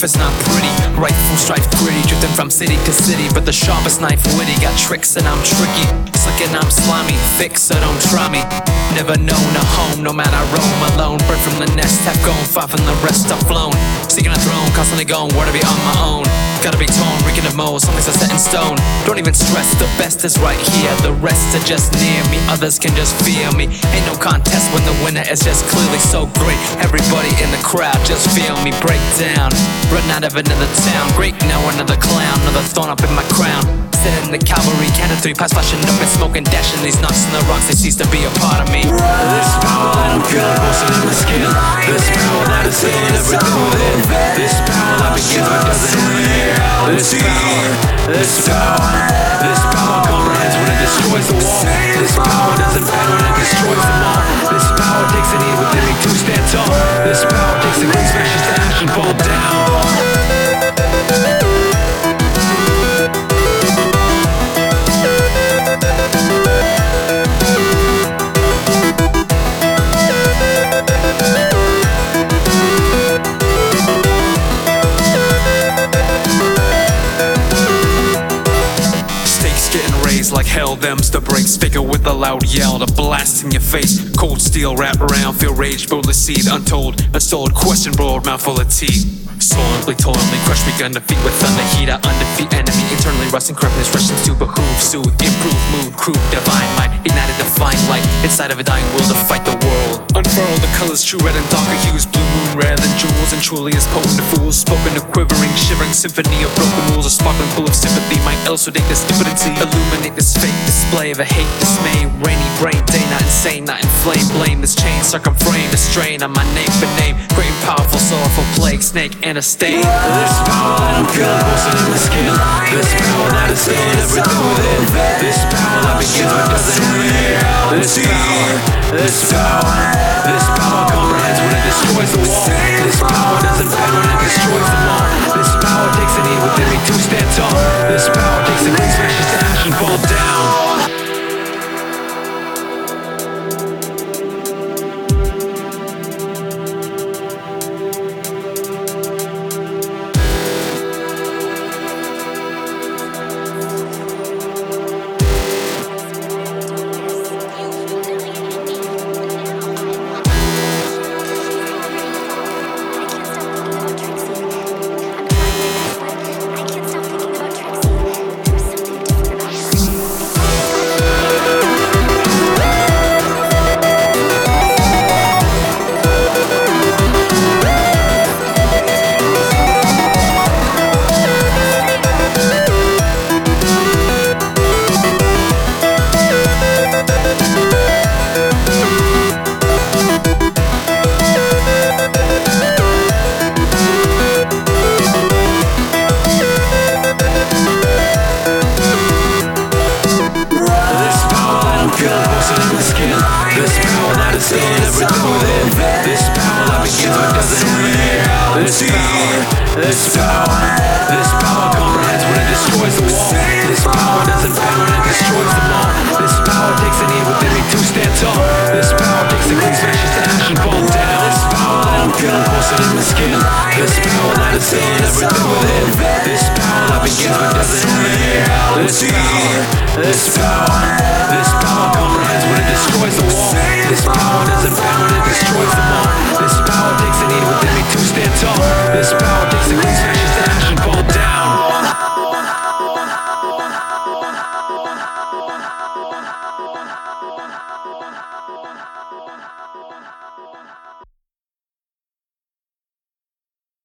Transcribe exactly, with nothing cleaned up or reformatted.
life is not pretty. Rightful strife gritty, drifting from city to city, but the sharpest knife witty. Got tricks and I'm tricky, slick and I'm slimy, thick so don't try me. Never known a home, no matter I roam alone. Bird from the nest, have gone, five from the rest have flown. Seeking a throne, constantly going, where to be on my own. Gotta be torn, reeking of mold, something's are set in stone. Don't even stress, the best is right here. The rest are just near me, others can just fear me. Ain't no contest when the winner is just clearly so great. Everybody in the crowd just feel me break down. Run out of another town, great now another clown. Another thorn up in my crown. Sitting in the cavalry, cannon three past flashing up and smoking, dashing these nuts in the rocks. They cease to be a part of me. This power that I'm feeling posted in my skin. This power that is healing everything within. This power that begins but doesn't end. This power, this power, this power comprehends when it destroys the wall. This power doesn't bend when it destroys them all. This power takes a need within me to stand tall. This power takes a green smashes to ash and fall down. Like hell, them's the breaks. Figure with a loud yell to blast in your face. Cold steel wrap around, feel rage, boldly seed. Untold, unsold, question broad, mouthful of teeth. Slowly, tolerantly, crush begun defeat with thunder heat. I undefeat enemy, internally rusting corruptness, rushing to behoove, soothe, improve, mood, crew, divine might, ignited divine light, inside of a dying will to fight the world. Unfurl the colors, true red and darker hues, blue moon, rarer than jewels, and truly as potent to fools. Spoken a quivering, shivering symphony of broken rules, a sparkling pool of sympathy, might elucidate this impotency, illuminate this fake display of a hate, dismay, rainy brain, day not insane, not inflamed, blame this chain, circumframe, the strain on my name for name, great and powerful, sorrowful plague, snake, and a stain. This power that I'm feeling posted in my skin. This power that is healing everything within. This power that begins but doesn't end. This power, this power, this power comprehends when it destroys the wall. This power doesn't bend when it destroys them all. This power takes a need within me to stand tall. This power takes a green smashes to ash and fall down. This power that is healing everything within. This power that begins but doesn't end. This power, this power, this power comprehends when it destroys the wall. This power doesn't bend when it destroys them all. This power takes a need within me to stand tall. This power takes a green smashes to ash and fall down. This power that I'm feeling posted in my skin. This power that is healing everything within. This power that begins but doesn't end. This power, this power, this power comprehends when it destroys the wall. This power doesn't bend when it destroys them all. This power takes a need within me to stand tall. This power